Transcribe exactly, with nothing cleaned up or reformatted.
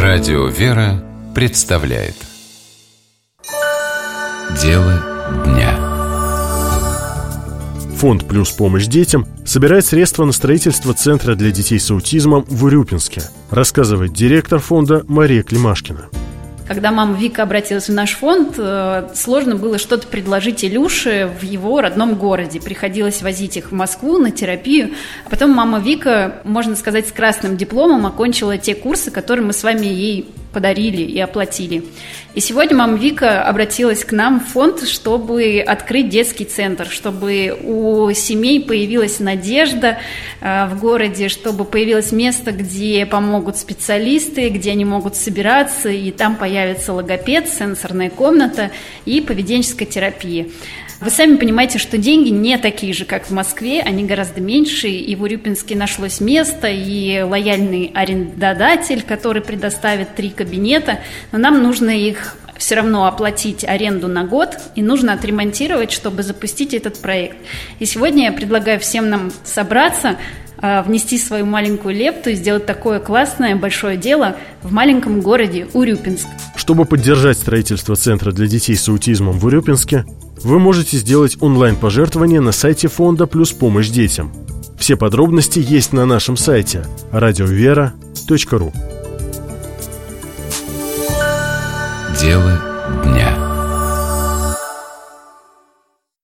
Радио «Вера» представляет Дело дня. Фонд «Плюс помощь детям» собирает средства на строительство Центра для детей с аутизмом в Урюпинске, рассказывает директор фонда Мария Климашкина. Когда мама Вика обратилась в наш фонд, сложно было что-то предложить Илюше в его родном городе. Приходилось возить их в Москву на терапию. А потом мама Вика, можно сказать, с красным дипломом окончила те курсы, которые мы с вами ей подарили и оплатили. И сегодня мама Вика обратилась к нам в фонд, чтобы открыть детский центр, чтобы у семей появилась надежда в городе, чтобы появилось место, где помогут специалисты, где они могут собираться, и там появится логопед, сенсорная комната и поведенческая терапия. Вы сами понимаете, что деньги не такие же, как в Москве, они гораздо меньше, и в Урюпинске нашлось место, и лояльный арендодатель, который предоставит три кабинета, но нам нужно их все равно оплатить аренду на год, и нужно отремонтировать, чтобы запустить этот проект. И сегодня я предлагаю всем нам собраться, внести свою маленькую лепту и сделать такое классное большое дело в маленьком городе Урюпинск. Чтобы поддержать строительство Центра для детей с аутизмом в Урюпинске, вы можете сделать онлайн-пожертвование на сайте фонда «Плюс помощь детям». Все подробности есть на нашем сайте радио вера точка ру. Дело дня.